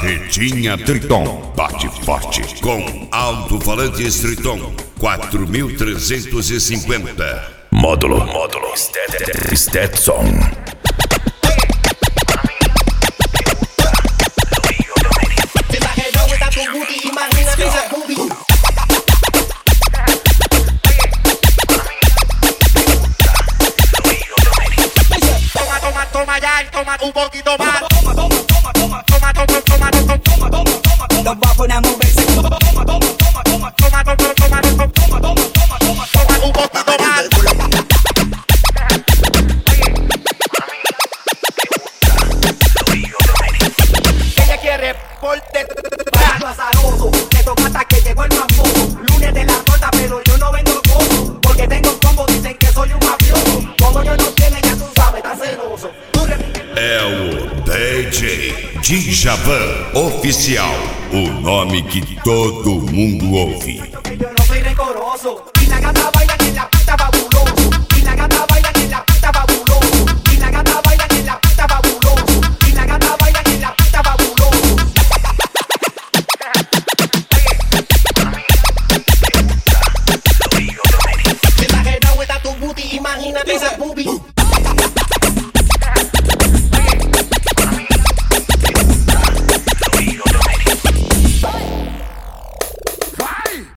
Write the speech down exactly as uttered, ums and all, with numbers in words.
Barretinha Triton. Bate forte com alto-falantes Triton quatro mil trezentos e cinquenta. Módulo, módulo, Stet- Stetson. Toma, toma, toma ya y toma un poquito más. Toma, toma, toma, toma, toma, toma, toma, toma, toma, toma, toma, toma. Los va a poner a moverse. Toma, toma, toma, toma, toma, toma, toma, toma, toma, toma, toma, toma, toma, un poquito más. Ella quiere porte azaroso, te toca hasta que llegó el mambo. Lunes de la torta, pero yo no vendo como, porque tengo combo, dicen que soy un mafioso. Como yo no tiene, ya tú sabes, está celoso. É o D J Djavan Oficial, o nome que todo mundo ouve. Yo no soy rencoroso y la gata